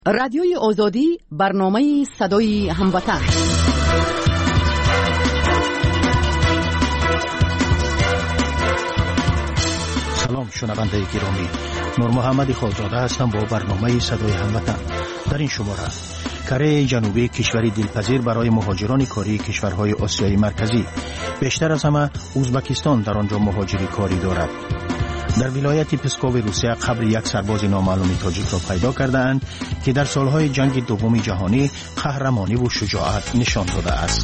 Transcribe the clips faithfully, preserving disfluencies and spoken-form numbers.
رادیوی آزادی برنامه صدای هموطن. سلام شنونده گرامی، نور محمد خالزاده هستم با برنامه صدای هموطن. در این شماره کره جنوبی کشوری دلپذیر برای مهاجران کاری کشورهای آسیای مرکزی. بیشتر از همه ازبکستان در آنجا مهاجری کاری دارد. در ولایت پسکو روسیه قبر یک سرباز نامعلوم تاجیک را پیدا کردند که در سالهای جنگ دوم جهانی قهرمانی و شجاعت نشان داده است.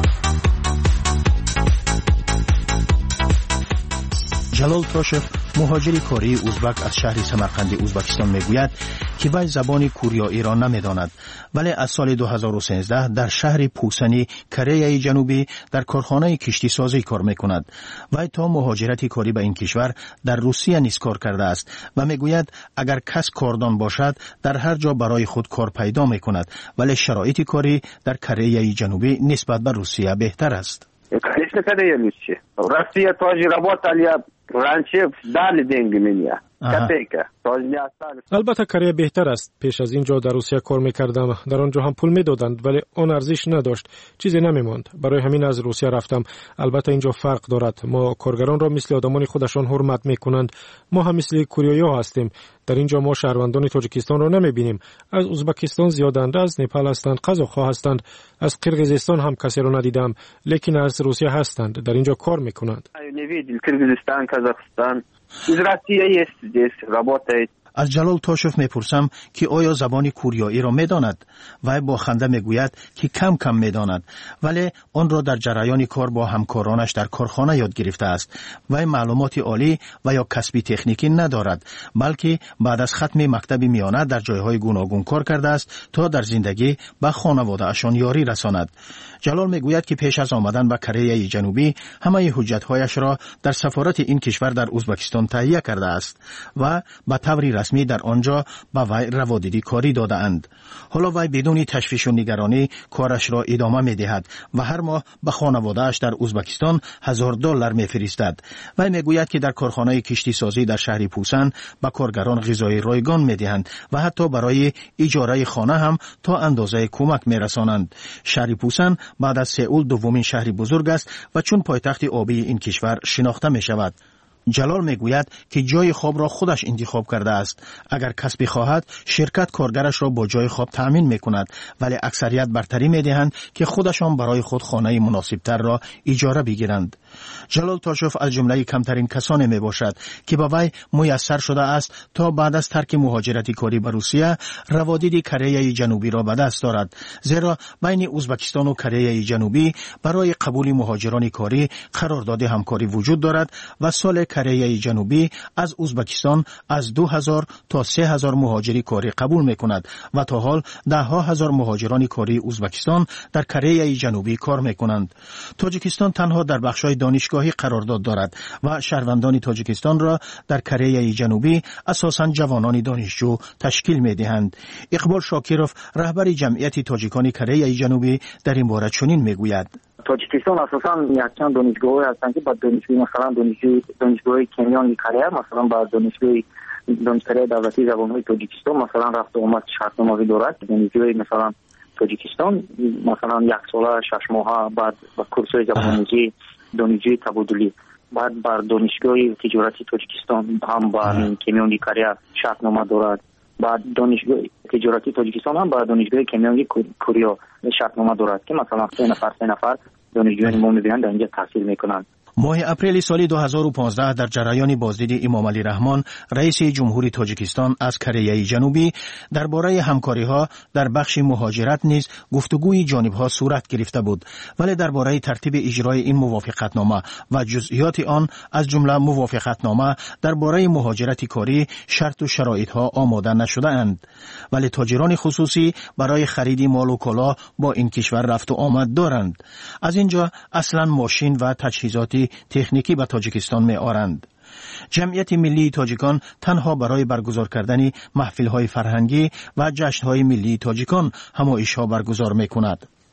جلال تاشف مهاجری کاری ازبک از شهر سمرقند ازبکستان میگوید که وی زبان کوریایی را نمیداند، ولی از سال دو هزار و سیزده در شهر پوسنی کره جنوبی در کارخانه کشتی سازی کار میکند. وی تا مهاجرت کاری به این کشور در روسیه نیز کار کرده است و میگوید اگر کس کاردان باشد در هر جا برای خود کار پیدا میکند، ولی شرایط کاری در کره جنوبی نسبت به روسیه بهتر است. Конечно, Корея лучше. Россия тоже работали раньше, дали деньги мне. Копейка. Тоже не остались. البته کره بهتر است. پیش از اینجا در روسیه کار میکردم. در آنجا هم پول میدادند ولی آن ارزش نداشت. چیزی نمیماند. برای همین از روسیه رفتم. البته اینجا فرق دارد. ما کارگران را مثل آدمان خودشان حرمت میکنند. ما هم مثل کوریایی هستیم. در اینجا ما شهروندان تاجیکستان را نمیبینیم. از ازبکستان زیادند، از نپال هستند، قزاق‌ها هستند، از قرقیزستان هم کسی را ندیدم، لیکن از روسیه هستند. در اینجا کار میکنند. Кыргызстан, Казахстан. Из России есть здесь, работает. از جلال تاشف میپرسم که آیا زبان کوریایی را میداند؟ و با خنده میگوید که کم کم میداند، ولی آن را در جریان کار با همکارانش در کارخانه یاد گرفته است. و معلومات عالی و یا کسبی تکنیکی ندارد، بلکه بعد از ختم مکتب میانه در جایهای گوناگون کار کرده است تا در زندگی به خانواده اشان یاری رساند. جلال میگوید که پیش از آمدن به کره جنوبی همه حجت‌هایش را در سفارت این کشور در ازبکستان تهیه کرده است و به طور رسمی در آنجا به وی روادیدی کاری داده اند. حالا وی بدون تشویش و نگرانی کارش را ادامه می دهد و هر ماه به خانواده‌اش در ازبکستان هزار دلار می فرستد. وی می گوید که در کارخانه کشتی سازی در شهر پوسن به کارگران غذای رایگان می دهند و حتی برای اجاره خانه هم تا اندازه کمک می رسانند. شهر پوسن بعد از سئول دومین شهر بزرگ است و چون پایتخت آبی این کشور شناخته می شود. جلال میگوید که جای خواب را خودش انتخاب کرده است. اگر کس بخواهد شرکت کارگرش را با جای خواب تأمین میکند، ولی اکثریت برتری میدهند که خودشان برای خود خانه مناسبتر را اجاره بگیرند. جلال تاشف از جمله کمترین کسانی می باشد که با وی میسر شده است تا بعد از ترک مهاجرت کاری به روسیه روادید کره جنوبی را به دست دارد، زیرا بین ازبکستان و کره جنوبی برای قبول مهاجران کاری قرارداد همکاری وجود دارد و سال کره جنوبی از ازبکستان از دو هزار تا سه هزار مهاجری کاری قبول می کند و تا حال ده ها هزار مهاجران کاری ازبکستان در کره جنوبی کار می کنند. تاجیکستان تنها در بخش‌های دانشگاهی قرارداد دارد و شهروندان تاجیکستان را در کره جنوبی اساساً جوانان دانشجو تشکیل می دهند. اقبال شاکیروف رهبر جمعیت تاجیکان کره جنوبی در این باره چنین می گوید: تاجیکستان اساساً یکچند دانشگاه هستند که با دانشجوی مثلا دانشجوی دانشگاه کنیان کره مثلا با دانشجوی دانشگاه دولتی زبان‌های تاجیکستان مثلا رفت و آمد شرطنامه دارد. دانشجوی مثلا تاجیکستان مثلا یک ساله شش ماهه بعد با کورس‌های زبان‌آموزی دانشجوی تبادلی، بعد بر دانشگاه تجارتی تاجیکستان هم با کمیونی کره شرطنامه دارد. بعد دانشگاه تجارتی تاجیکستان هم با دانشگاه کمیونی کوریا شرطنامه دارد که مثلا سه نفر سه نفر دانشجویان ما می‌بینند در اینجا تحصیل میکنند. ماه اپریل سال دو هزار و پانزده در جریان بازدید امام علی رحمان رئیس جمهوری تاجیکستان از کره جنوبی درباره همکاری‌ها در بخش مهاجرت نیز گفتگوی جانب‌ها صورت گرفته بود، ولی درباره ترتیب اجرای این موافقتنامه و جزئیات آن از جمله موافقتنامه درباره مهاجرت کاری شرط و شرایط‌ها آماده نشده اند. ولی تاجران خصوصی برای خرید مال و کالا با این کشور رفت و آمد دارند. از اینجا اصلاً ماشین و تجهیزات تکنیکی به تاجیکستان می آرند. جمعیت ملی تاجیکان تنها برای برگزار کردن محفل‌های فرهنگی و جشن‌های ملی تاجیکان همایش‌ها برگزار می‌کند.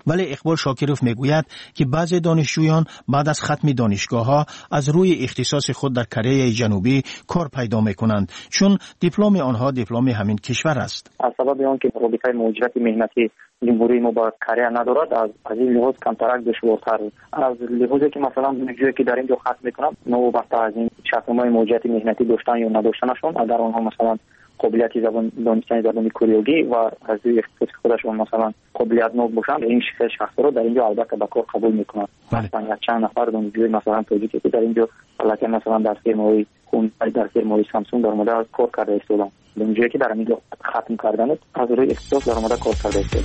ولی اقبال شاکروف میگوید که بعضی دانشجویان بعد از ختم دانشگاه‌ها از روی اختصاص خود در کره جنوبی کار پیدا میکنند، چون دیپلم آنها دیپلم همین کشور است. از سبب آنکه رابطه مهاجرت مهنتی جمهوری ما با کره ندارد، از از این لحاظ کمترک دشوارتر از لحاظی که مثلا دانشجویی که در اینجا ختم میکنند نوبت از این شرطنامه مهاجرت مهنتی داشتن یا نداشتنشون، اگر آنها مثلا قابلیت زبان دانستن زبان کره و از اختصاص خودشون مثلا قابلیت نو باشن، این شخصا رو در اینجا البته به کار قبول میکنند. مثلا چند نفر دانشجوی مثلا تاجیکی که در اینجا حالت مثلا در فیرم‌های خون در فیرم‌های سامسونگ در مورد کار کرده استادن، دانشجویی که در اینجا ختم کردن از روی اختصاص در مورد کار کرده استادن.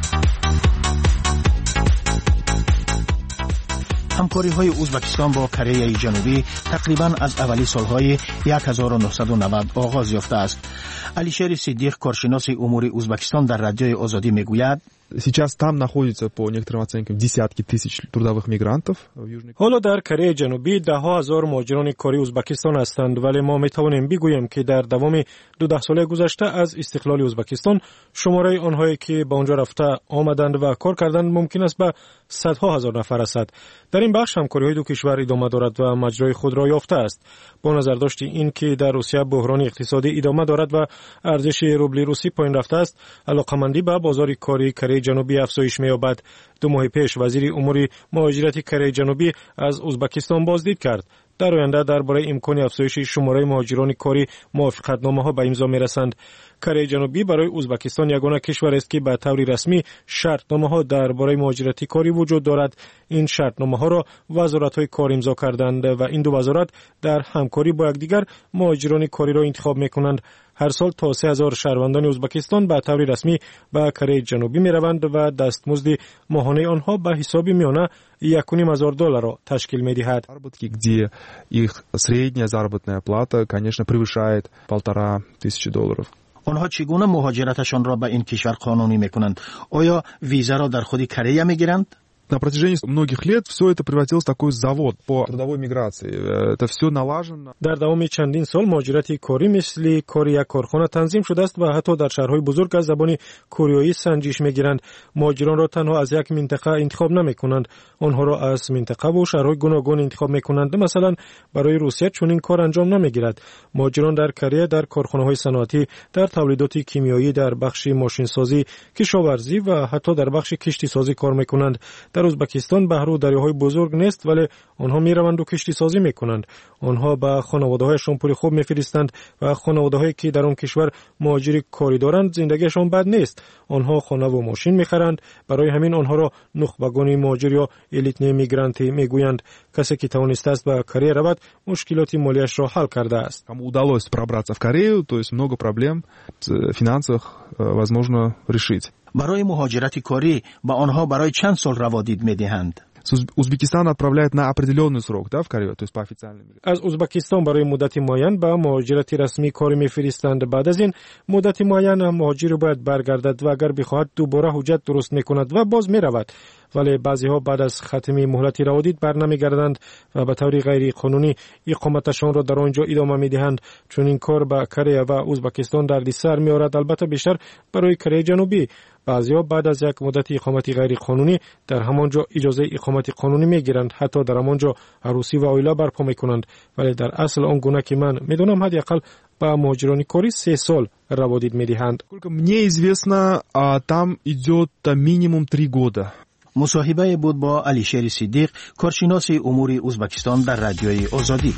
همکاری های ازبکستان با کره جنوبی تقریبا از اولی سالهای هزار و نهصد و نود آغاز یافته است. علیشیر صدیق، کارشناس امور ازبکستان در رادیوی آزادی میگوید Сейчас там находится по некоторым оценкам десятки тысяч трудовых мигрантов в Южной حالا در کره جنوبی ده ها هزار مهاجران کاری ازبکستان هستند، ولی ما میتوانیم بگوییم که در دوام دو ساله گذشته از استقلال ازبکستان شماره آنهایی که به آنجا رفته آمدند و کار کردند ممکن است به صدها هزار نفر رسد. در این بخش همکاری های دو کشور ادامه دارد و مجرای خود را یافته است. با نظر داشت این که در روسیه بحران اقتصادی ادامه دارد و ارزش روبل روسی پایین رفته است، علاقمندی به بازار کاری کره جنوبی افزایش می‌یابد. دو ماه پیش وزیر امور مهاجرت کره جنوبی از ازبکستان بازدید کرد. در آینده درباره امکان افزایش شماره مهاجران کاری موافقتنامه‌ها به امضا می‌رسند. کره جنوبی برای ازبکستان یگانه کشور است که به طور رسمی شرطنامه‌ها درباره مهاجرت کاری وجود دارد. این شرطنامه‌ها را وزارت‌های کار امضا کردند و این دو وزارت در همکاری با یکدیگر مهاجران کاری را انتخاب می‌کنند. هر سال تا سه هزار شهروندان ازبکستان به طور رسمی به کره جنوبی می‌روند و دستمزد ماهانه آنها به حساب میانه یک و نیم هزار دلار را تشکیل می‌دهد. где их средняя заработная плата, конечно, превышает полтора тысячи долларов. آنها چگونه مهاجرتشان را به این کشور قانونی می‌کنند؟ آیا ویزا را در خود کره می‌گیرند؟ На протяжении многих лет все это превратилось в такой завод по трудовой миграции. Это все налажено. در دوام چندین سال مهاجرت کاری مثل کاری یک کارخانه تنظیم شده است و حتی در شهرهای بزرگ از زبان کره سنجش می‌گیرند. مهاجران را تنها از یک منطقه انتخاب نمی‌کنند، آنها را از منطقه و شهرهای گوناگون انتخاب می‌کنند. مثلا برای روسیه چون این کار انجام نمی‌گیرد. مهاجران در کره در کارخانه‌های صنعتی، در تولیدات کیمیایی، در بخش ماشینسازی، کشاورزی و حتی در بخش کشتیسازی کار می‌کنند. در ازبکستان بحر و دریاهای بزرگ نیست، ولی آنها میروند و کشتی سازی میکنند. آنها به خانواده‌هایشان پول خوب میفرستند و خانواده‌هایی که در آن کشور مهاجر کاری دارند زندگیشان بد نیست. آنها خانه و ماشین میخرند. برای همین آنها را نخبگان مهاجر یا الیت میگرانتی میگویند. کسی که توانسته است به کره رود مشکلات مالیش را حل کرده است. Кому удалось пробраться в Корею, то есть много проблем финансовых возможно решить. برای مهاجرت کاری با آنها برای چند سال روادید می‌دهند؟ Узбекистан отправляет на определенный срок, да, в Корею, то есть по официальным. از ازبکستان برای مدت معین به مهاجرت رسمی کاری می‌فرستند. بعد از این مدت معین مهاجر باید برگردد و اگر بخواهد دوباره حجت درست می‌کند و باز می‌رود. ولی بعضی‌ها بعد از ختم مهلت روادید برنمیگردند و به طور غیر قانونی اقامتشان را در آنجا ادامه می‌دهند. چون این کار به کره و ازبکستان دردسر می‌آورد، البته بیشتر برای کره جنوبی. بعضی‌ها بعد از یک مدت اقامت غیر قانونی در همانجا اجازه اقامت قانونی می‌گیرند، حتی در همانجا عروسی و عائله برپا می‌کنند. ولی در اصل آن گونه که من می‌دونم حداقل به مهاجران کاری سه سال روادید می‌دهند. Сколько мне известно, там идет минимум три года. مصاحبه بود با علیشیر صدیق، کارشناس امور ازبکستان در رادیوی آزادی.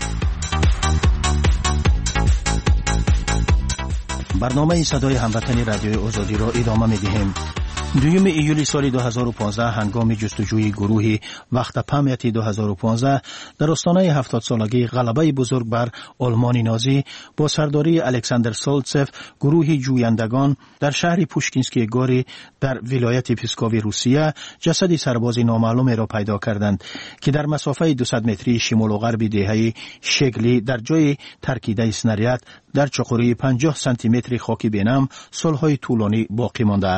برنامه صدای هموطن رادیوی آزادی را ادامه می‌دهیم. دوم ایولی سال دو هزار و پانزده هنگام جستجوی گروه وقت پامیتی دو هزار و پانزده در آستانه هفتاد سالگی غلبه بزرگ بر آلمان نازی با سرداری الکساندر سولتسف گروه جویندگان در شهر پوشکینسکی گوری در ولایت پسکوی روسیه جسد سرباز نامعلوم را پیدا کردند که در مسافه دویست متری شمال و غرب دهه شگلی در جای ترکیده اسنریت در چقوری پنجاه سانتی متری خاکی بینم سالهای طولانی باقی مانده است.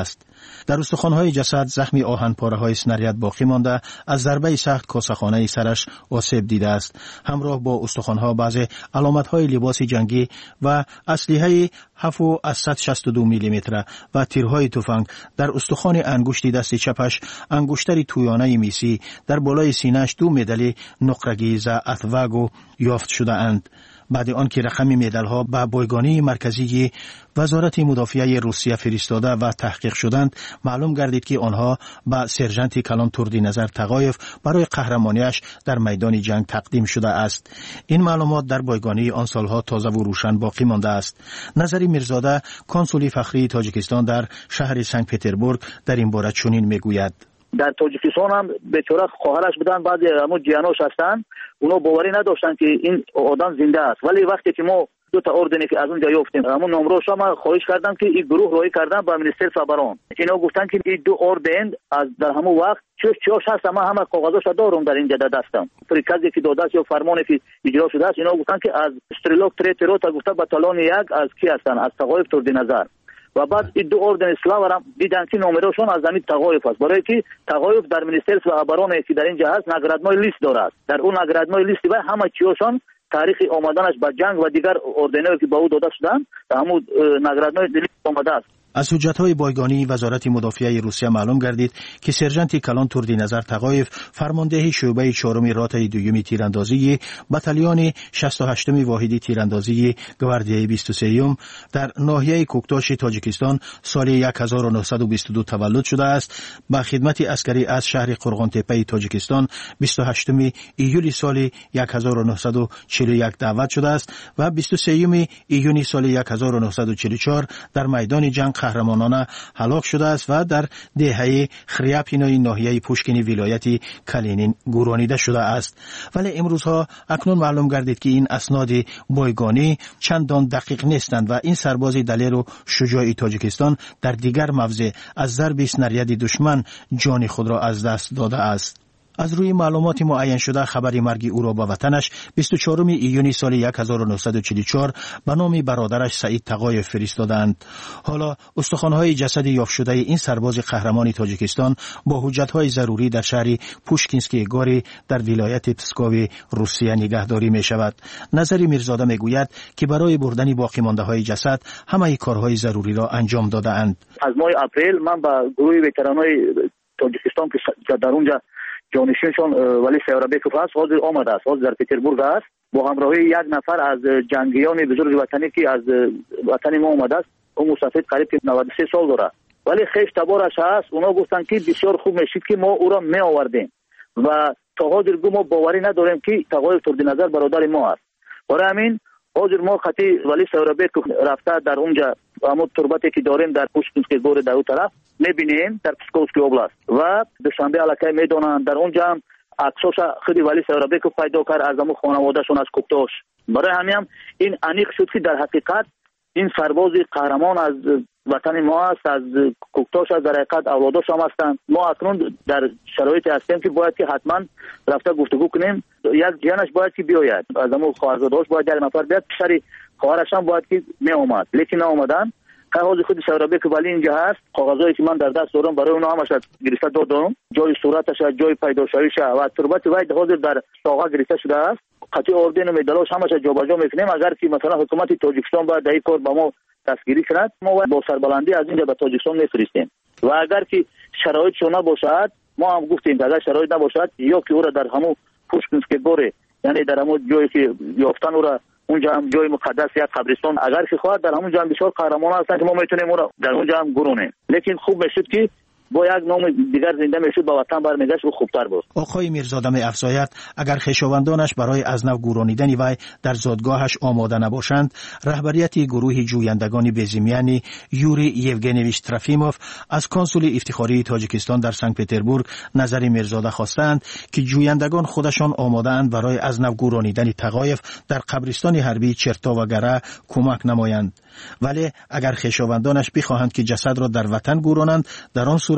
در استخوان‌های جسد زخم آهن‌پاره‌های اسنریت باقی مانده، از ضربه سخت کاسه‌خانه سرش آسیب دیده است. همراه با استخوان‌ها بعضی علامت‌های لباس جنگی و اسلحه هفت و صد و شصت و دو میلیمتر و تیرهای تفنگ در استخوان انگشت دست چپش، انگشتر تویانه میسی، در بالای سینه‌اش دو مدال نقره‌گی ز اتواگو یافت شده اند. بعد آنکه رقم مدال‌ها به بایگانی مرکزی وزارت مدافعه روسیه فرستاده و تحقیق شدند، معلوم گردید که آنها به سرژانت کلان تردینظر تقایف برای قهرمانیش در میدان جنگ تقدیم شده است. این معلومات در بایگانی آن سالها تازه و روشن باقی مانده است. نظری میرزاده، کنسول فخری تاجیکستان در شهر سنت پتربورگ، در این باره چنین میگوید: در تاجیکستان هم بیچاره خواهرش بودن، بعضی همون جیاناش هستن، اونا باوری نداشتن که این آدم زنده است. ولی وقتی که ما دو تا اردنی که از اونجا یافتیم، همون نمروش ما خواهش کردم که این گروه روی کردن با منیستر فبران، اینا گفتن که این دو اردن از در همون وقت چوش چوش هست، ما همه کاغذاش دارم در اینجا دستم، پریکازی که داده است یا فرمانی که اجرا شده است. اینا گفتن که از استریلوک تریترو تا گفته باتالون یک از کی هستن، از تقایف تردینظر. و بعد این دو اردن اسلاو را دیدن که نمرهشون از زمین تقایف است، برای که تقایف در منیسترسو ابرانه که در اینجا هست نگرادمای لیست دارد. در اون نگرادمای لیست و همه چیوشان تاریخ آمدنش به جنگ و دیگر اردنایی که به او داده شدن در همون نگرادمای لیست آمده است. از حجت‌های بایگانی وزارت مدافعه روسیه معلوم گردید که سرژانت کلان تردینظر تقایف، فرمانده شعبه چهارم راتای دوم تیراندازی بتالیون شصت و هشتم واحد تیراندازی گواردیای بیست و سوم در ناحیه کوکتاش تاجیکستان سال هزار و نهصد و بیست و دو تولد شده است. به خدمت عسکری از شهر قرغان تپه تاجیکستان بیست و هشتم ایول سال هزار و نهصد و چهل و یک دعوت شده است و بیست و سوم ایون سال هزار و نهصد و چهل و چهار در میدان جنگ قهرمانانه هلاک شده است و در دهه خریاپینای ناحیه پوشکین ولایت کالینین گورانیده شده است. ولی امروزها اکنون معلوم گردید که این اسناد بایگانی چندان دقیق نیستند و این سرباز دلیر و شجاع تاجیکستان در دیگر موضع از ضرب اسنریت دشمن جان خود را از دست داده است. از روی معلومات معین شده خبر مرگ او را به وطنش بیست و چهارم ایون سال هزار و نهصد و چهل و چهار به نام برادرش سعید تقایف فرستادند. حالا استخوان‌های جسد یافت شده این سرباز قهرمان تاجیکستان با حجت‌های ضروری در شهر پوشکینسکی گوری در ولایت پسکو روسیه نگهداری می شود. نظری میرزاده می گوید که برای بردن باقی مانده‌های جسد همه کارهای ضروری را انجام داده اند. از ماه اپریل من با گروه وترانای تاجیکستان که در اونجا جانشینشون ولی سیورابکوف هست حاضر آمده است، حاضر در پتربورگ است با همراهی یک نفر از جنگیان بزرگ وطنی که از وطن ما آمده است. اون مسافر قریب نود و سه سال داره ولی خیش تبارش هست. اونا گفتن که بسیار خوب میشید که ما او را می آوردیم و تا حاضر ما باوری نداریم که تقایف تردینظر برادر ما است. برای همین حاضر ما خطی ولی سیورابکوف رفته در اونجا همون تربتی که داریم در پوشکینسکی گور در اون طرف میبینیم در پسکوفسکی اوبلاست و دوشنبه علاقه میدونن در اونجا هم عکساش خودی ولی سیورابکوف پیدا کرد از همون خانوادهشون از کوکتاش. برای همین این انیق شد که در حقیقت این سرباز قهرمان از وطن ما است، از کوکتاش از در حقیقت اولاداش هم هستند. ما اکنون در شرایطی هستیم که باید که حتما رفته گفتگو کنیم. یک جانش باید که بیاید، از همون خواهرزادهاش باید یک نفر بیاد، پسر خواهرش هم باید که می اومد لیکن ناآمدن. کاغذ خود سیورابکوف ولی اینجا هست، کاغذایی که من در دست دارم برای اونها همش گرفته دادم، جای صورتش، جای پیداشاییش و تربت وای حاضر در ساغه گرفته شده است. قطعی اردن و مدالش همش جابجا میکنیم. اگر که مثلا حکومت تاجیکستان باید این کار با ما دستگیری کند، ما با سربلندی از اینجا به تاجیکستان میفرستیم و اگر که شرایط شونه باشد ما هم گفتیم اگر شرایط نباشد یا که او را در همون پوشکینسکی گوره، یعنی در همون جایی که یافتن او را، اونجا هم جای مقدس یک قبرستان، اگر که خواهد در همونجا هم بسیار قهرمان هستن که ما میتونیم او را در اونجا هم گرونیم. لیکن خوب میشد که با یک نام دیگر زنده میشد، با وطن برمیگشت و خوبتر بود. آقای میرزاده می افزاید اگر خویشاوندانش برای از نو گورانیدن وی در زادگاهش آماده نباشند، رهبریت گروه جویندگان بزمیانی یوری یوگنیویچ ترافیموف از کنسول افتخاری تاجیکستان در سنت پتربورگ نظر میرزاده خواستند که جویندگان خودشان آماده اند برای از نو گورانیدن تقایف در قبرستان حربی چرتا و گره کمک نمایند. ولی اگر خویشاوندانش بخواهند که جسد را در وطن گورانند، در آن صورت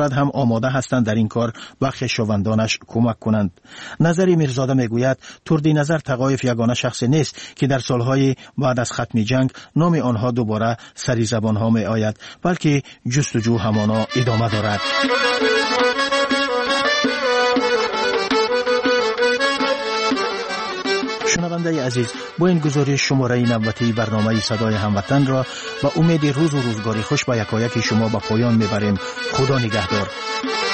صورت هم آماده هستند در این کار به خویشاوندانش کمک کنند. نظری میرزاده میگوید تردی نظر تقایف یگانه شخص نیست که در سالهای بعد از ختم جنگ نام آنها دوباره سری زبان ها می آید، بلکه جستجو همانا ادامه دارد. شنونده عزیز، با این گزارش شماره نوبتی برنامه صدای هموطن را با امید روز و روزگاری خوش با یکایک شما به پایان میبریم. خدا نگهدار.